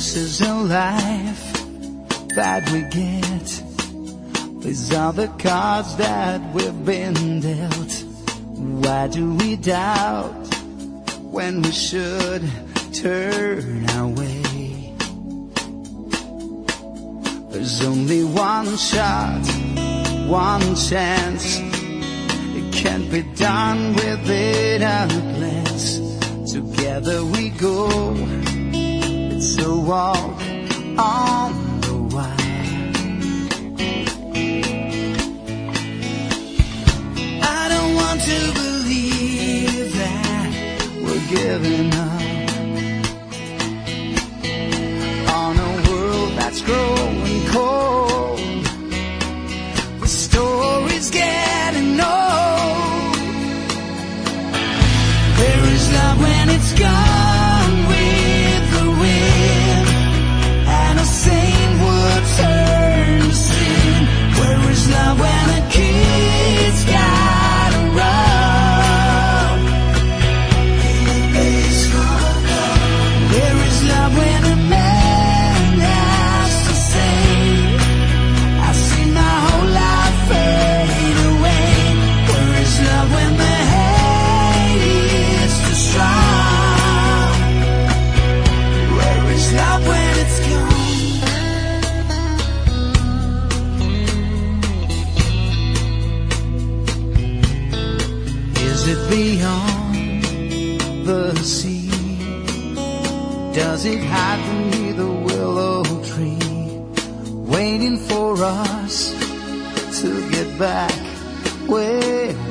This is a life that we get. These are the cards that we've been dealt. Why do we doubt when we should turn our way? There's only one shot, one chance. It can't be done within a glance. Together we go. It's a walk on the wire. I don't want to believe that we're giving up on a world that's growing cold. The story's getting old. Where is love when it's gone with the wind? And a saint would turn to sin. Where is love when a kid's gotta run? Where is love when a man has to say, I see my whole life fade away? Where is love when the hate is too strong? Where is love when it's gone? Is it beyond the sea? Does it hide beneath the willow tree, waiting for us to get back where